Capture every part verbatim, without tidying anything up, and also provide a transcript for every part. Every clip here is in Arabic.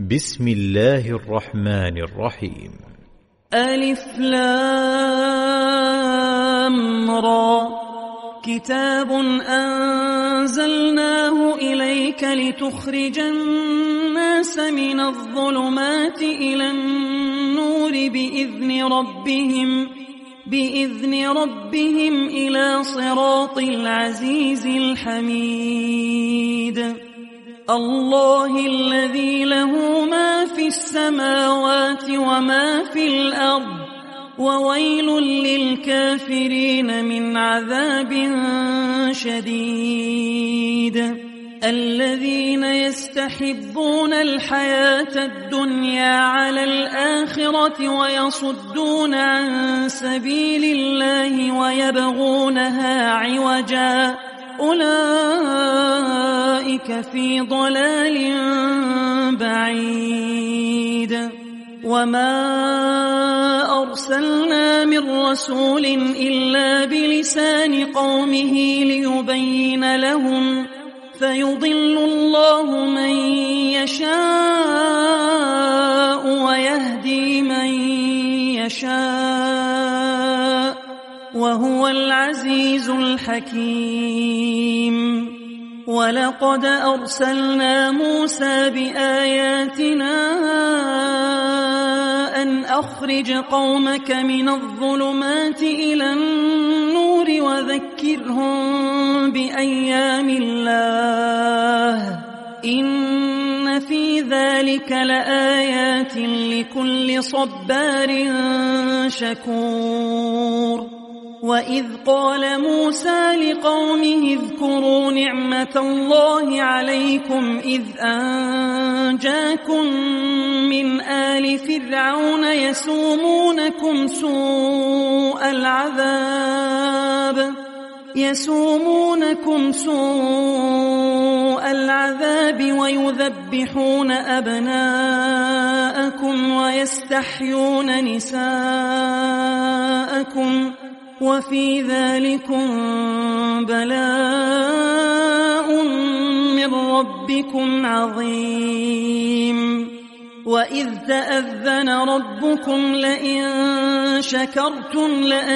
بسم الله الرحمن الرحيم. ألف لام را كتاب أنزلناه إليك لتخرج الناس من الظلمات إلى النور بإذن ربهم بإذن ربهم إلى صراط العزيز الحميد. الله الذي له ما في السماوات وما في الأرض وويل للكافرين من عذاب شديد. الذين يستحبون الحياة الدنيا على الآخرة ويصدون عن سبيل الله ويبغونها عوجا أولئك في ضلال بعيد. وما أرسلنا من رسول إلا بلسان قومه ليبين لهم فيضل الله من يشاء ويهدي من يشاء وهو العزيز الحكيم. ولقد أرسلنا موسى بآياتنا أن أخرج قومك من الظلمات إلى النور وذكرهم بأيام الله إن في ذلك لآيات لكل صبار شكور. وإذ قال موسى لقومه اذكروا نعمة الله عليكم إذ أنجاكم من آل فرعون يسومونكم سوء العذاب يسومونكم سوء العذاب ويذبحون أبناءكم ويستحيون نساءكم وفي ذلكم بلاء من ربكم عظيم. وإذ تأذن ربكم لئن شكرتم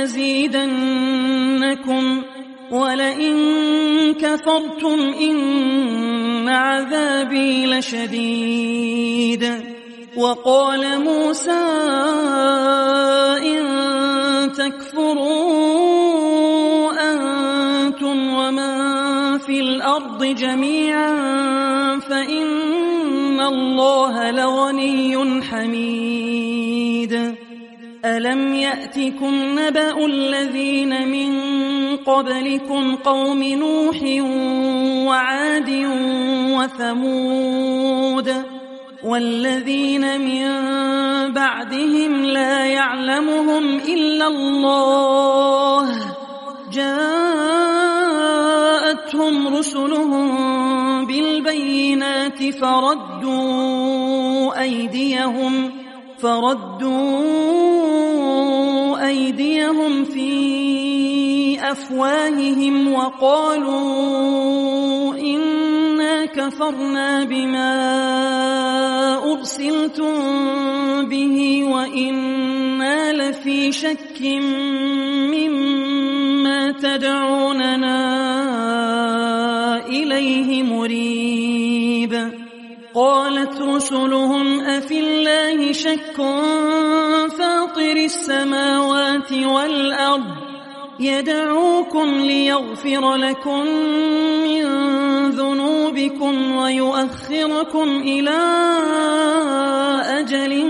لأزيدنكم ولئن كفرتم إن عذابي لشديد. وقال موسى إن تكفروا أنتم ومن في الأرض جميعا فإن الله لغني حميد. ألم يأتكم نبأ الذين من قبلكم قوم نوح وعاد وثمود والذين من بعدهم لا يعلمهم إلا الله جاءتهم رسلهم بالبينات فردوا أيديهم فردوا أيديهم في أفواههم وقالوا إنا كفرنا بما أرسلتم به وإنا لفي شك مما تدعوننا إليه مريب. قالت رسلهم أفي الله شك فاطر السماوات والأرض يدعوكم ليغفر لكم من ذنوبكم ويؤخركم إلى أجل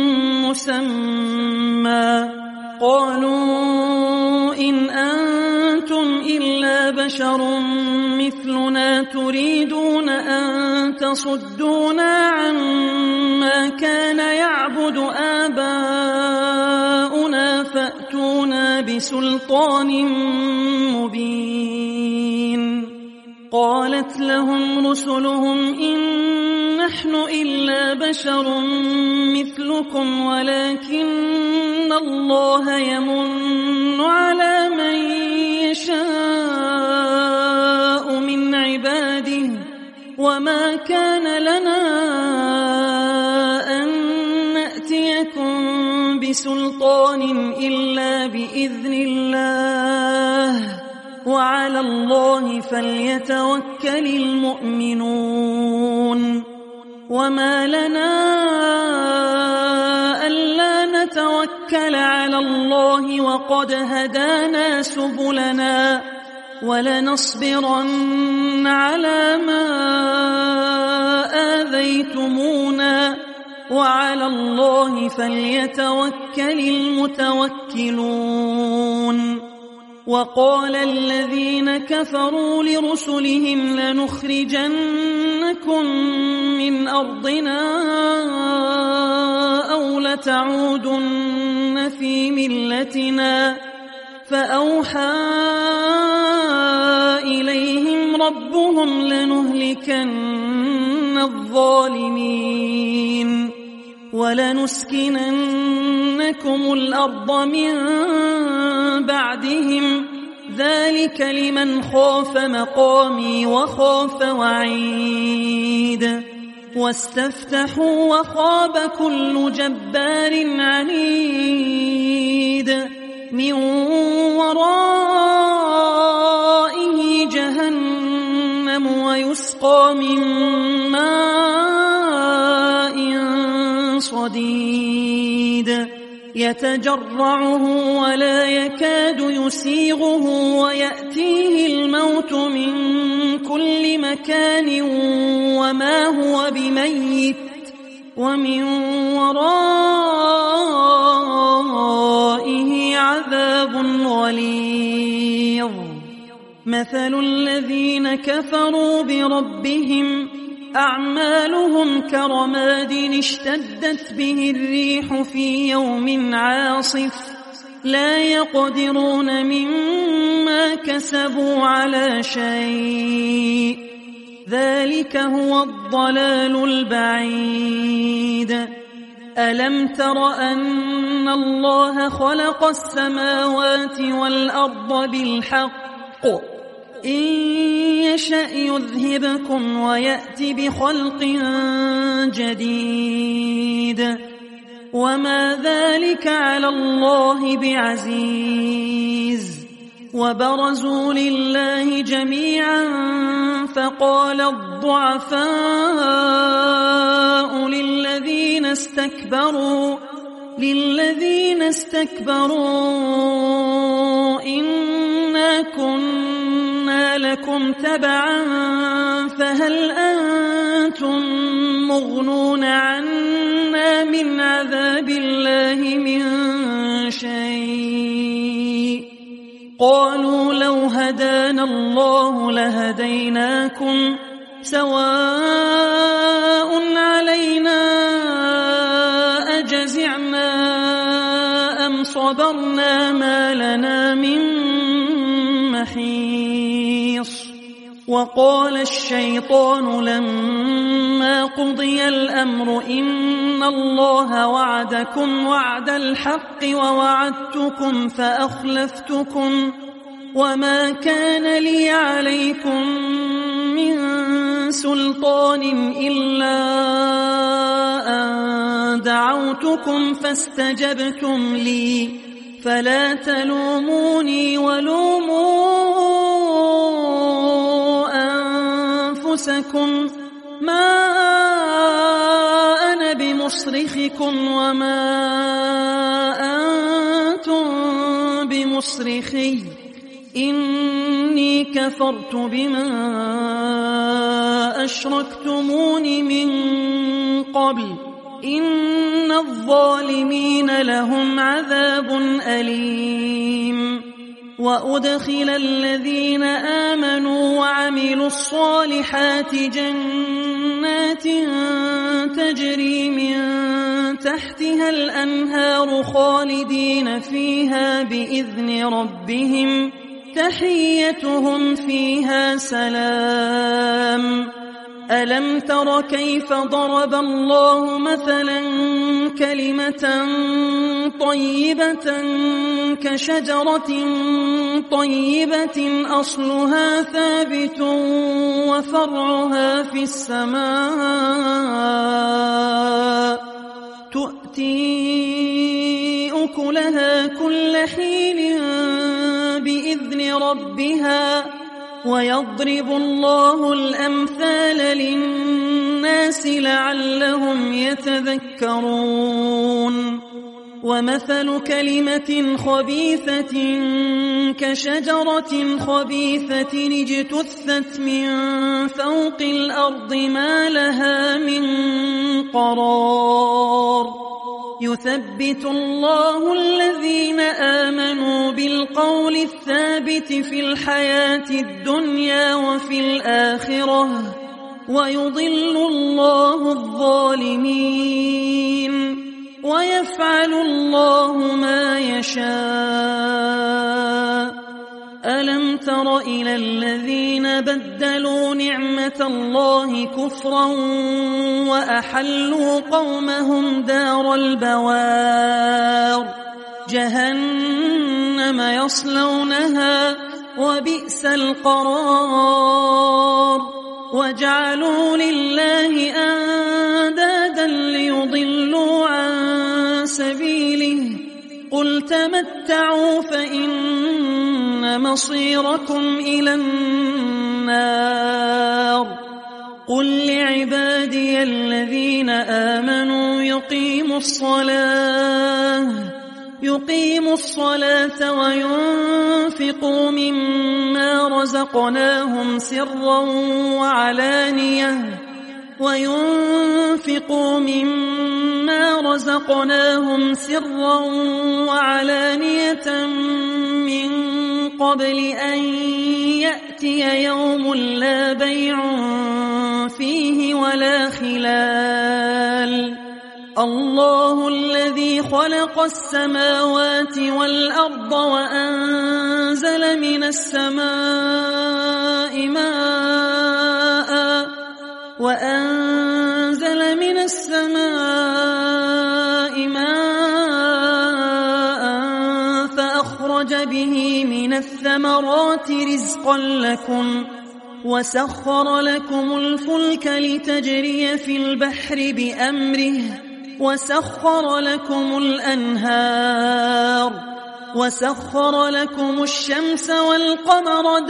مسمى قالوا إن أنتم إلا بشر مثلنا تريدون أن تصدونا عما كان يعبد آباؤنا فأتونا بسلطان مبين. قالت لهم رسلهم إن نحن إلا بشر مثلكم ولكن الله يمن على من يشاء من عباده وما كان لنا بسلطان إلا بإذن الله وعلى الله فليتوكل المؤمنون وما لنا ألا نتوكل على الله وقد هدانا سبلنا ولنصبرن على ما آذيتمونا وعلى الله فليتوكل المتوكلون وقال الذين كفروا لرسلهم لنخرجنكم من أرضنا أو لتعودن في ملتنا فأوحى إليهم ربهم لنهلكن الظالمين ولنسكننكم الأرض من بعدهم ذلك لمن خاف مقامي وخاف وعيد واستفتحوا وخاب كل جبار عنيد من ورائه جهنم ويسقى من ماء صديد يتجرعه ولا يكاد يسيغه ويأتيه الموت من كل مكان وما هو بميت ومن ورائه عذاب غليظ مثل الذين كفروا بربهم أعمالهم كرماد اشتدت به الريح في يوم عاصف لا يقدرون مما كسبوا على شيء ذلك هو الضلال البعيد ألم تر أن الله خلق السماوات والأرض بالحق إن يشأ يذهبكم ويأت بخلق جديد وما ذلك على الله بعزيز وبرزوا لله جميعا فقال الضعفاء للذين استكبروا للذين استكبروا إنا كنا لكم تبعا فهل أنتم مغنون عنا من عذاب الله من شيء قالوا لو هدانا الله لهديناكم سواء علينا أجزعنا أم صبرنا ما لنا من محيص وقال الشيطان لما قضي الأمر إن الله وعدكم وعد الحق ووعدتكم فأخلفتكم وما كان لي عليكم من سلطان إلا أن دعوتكم فاستجبتم لي فلا تلوموني ولوموا أنفسكم ما أنا بمصرخكم وما أنتم بمصرخي إني كفرت بما أشركتمون من قبل إن الظالمين لهم عذاب أليم وأدخل الذين آمنوا وعملوا الصالحات جنات تجري من تحتها الأنهار خالدين فيها بإذن ربهم تحيتهم فيها سلام ألم تر كيف ضرب الله مثلا كلمة طيبة كشجرة طيبة أصلها ثابت وفرعها في السماء تؤتي أكلها كل حين بإذن ربها ويضرب الله الأمثال للناس لعلهم يتذكرون ومثل كلمة خبيثة كشجرة خبيثة اجتثت من فوق الأرض ما لها من قرار يثبت الله الذين آمنوا بالقول الثابت في الحياة الدنيا وفي الآخرة ويضل الله الظالمين ويفعل الله ما يشاء ألم تر إلى الذين بدلوا نعمة الله كفرا وأحلوا قومهم دار البوار جهنم يصلونها وبئس القرار وجعلوا لله أندادا ليضلوا عن سبيله قل تمتعوا فإن مصيركم إلى النار قل لعبادي الذين آمنوا يقيموا الصلاة يقيموا الصلاة وينفقوا مما رزقناهم سرا وعلانية وينفقوا مما رزقناهم سرا وعلانية من قبل أن يأتي يوم لا بيع فيه ولا خلال الله الذي خلق السماوات والأرض وأنزل من السماء ماء وأنزل من السماء ماء فأخرج به من الثمرات رزقا لكم وسخر لكم الفلك لتجري في البحر بأمره وسخر لكم الأنهار وسخر لكم الشمس والقمر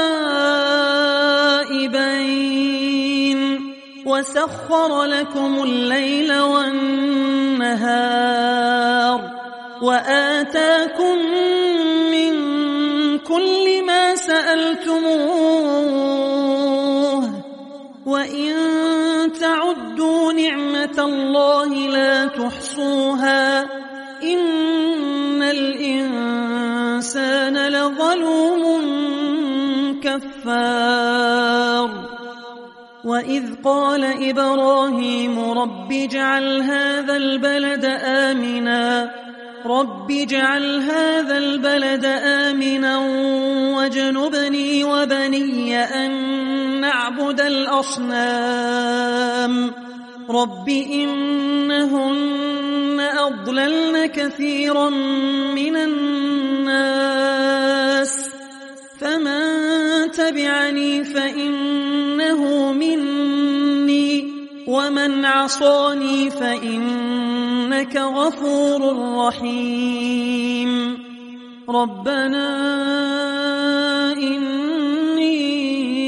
دائبين وسخر لكم الليل والنهار وآتاكم من كل ما سألتموه وإن تعدوا نعمة الله لا تحصوها إن الإنسان لظلوم كفار وإذ قال إبراهيم رب اجعل هذا البلد آمنا رب اجعل هذا البلد آمنا واجنبني وبني أن نعبد الأصنام رب إنهن أضللن كثيرا من الناس فمن تبعني فإنه مني ومن عصاني فإنك غفور رحيم ربنا إني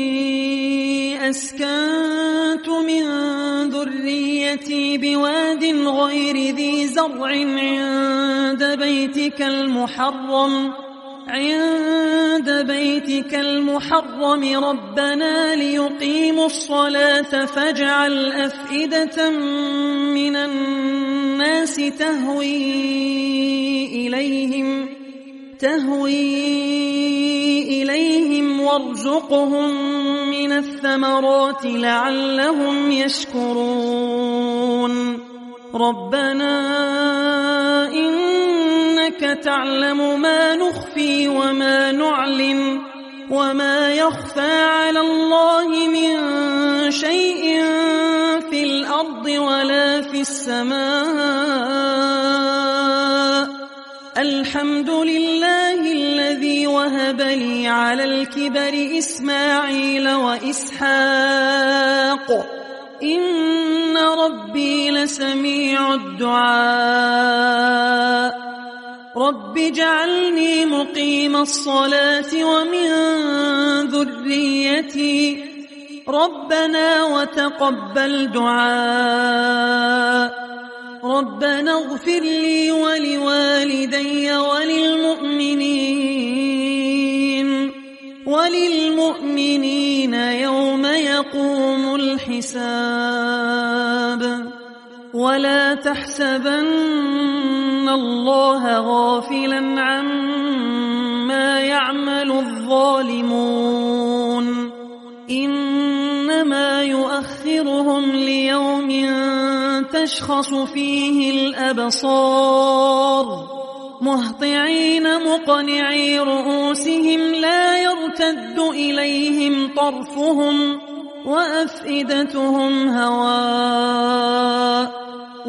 أسكنت من ذريتي بواد غير ذي زرع عند بيتك المحرم عند بيتك المحرم ربنا ليقيموا الصلاة فاجعل أفئدة من الناس تهوي إليهم تهوي إليهم وارزقهم من الثمرات لعلهم يشكرون ربنا إنك تعلم ما نخفي وما نعلن وما يخفى على الله من شيء في الأرض ولا في السماء الحمد لله الذي وهب لي على الكبر إسماعيل وإسحاق إن ربي لسميع الدعاء رب اجعلني مقيم الصلاة ومن ذريتي ربنا وتقبل دعاء ربنا اغفر لي ولوالدي وللمؤمنين وللمؤمنين يوم يقوم الحساب ولا تحسبن الله غافلا عما يعمل الظالمون إنما يؤخرهم ليوم تشخص فيه الأبصار مهطعين مقنعي رؤوسهم لا يرتد إليهم طرفهم وأفئدتهم هواء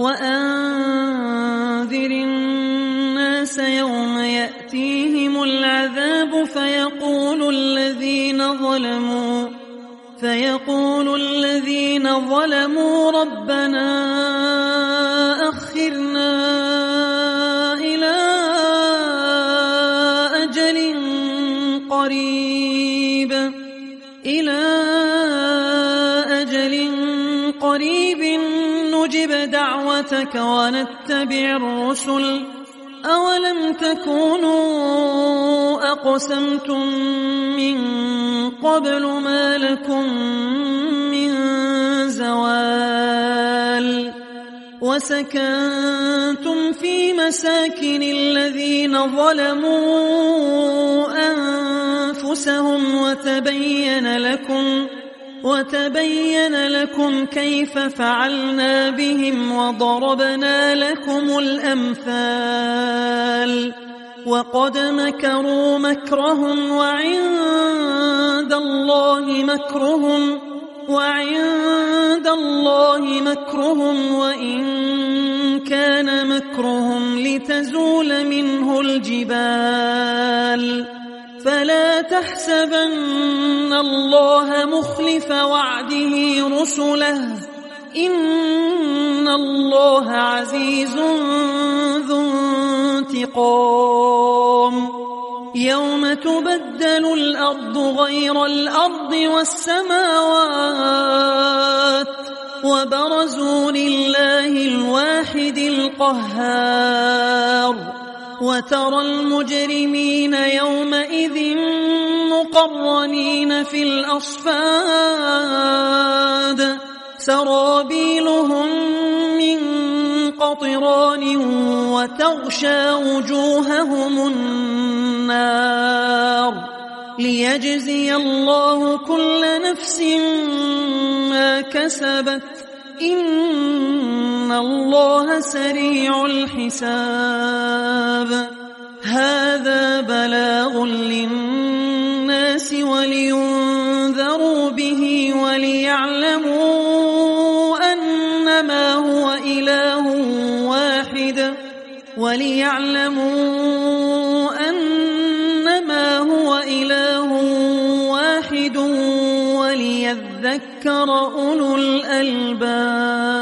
وأنذر الناس يوم يأتيهم العذاب فيقول الذين ظلموا فيقول الذين ظلموا ربنا أخرنا إلى أجل قريب إلى أجل قريب نجب دعوتك ونتبع الرسل أولم تكونوا أقسمتم من قبل ما لكم من زوال وسكنتم في مساكن الذين ظلموا أنفسهم وتبين لكم وتبين لكم كيف فعلنا بهم وضربنا لكم الأمثال وقد مكروا مكرهم وعند الله مكرهم وعند الله مكرهم وإن كان مكرهم لتزول منه الجبال فلا تحسبن الله مخلف وعده رسله إن الله عزيز ذو انتقام يوم تبدل الأرض غير الأرض والسماوات وبرزوا لله الواحد القهار وترى المجرمين يومئذ مقرنين في الأصفاد سرابيلهم من قطران وتغشى وجوههم النار ليجزي الله كل نفس ما كسبت إن الله سريع الحساب هذا بلاغ للناس ولينذروا به وليعلموا أنما هو إله واحد وليعلموا أنما هو إله واحد وليذكر أولو الألباب.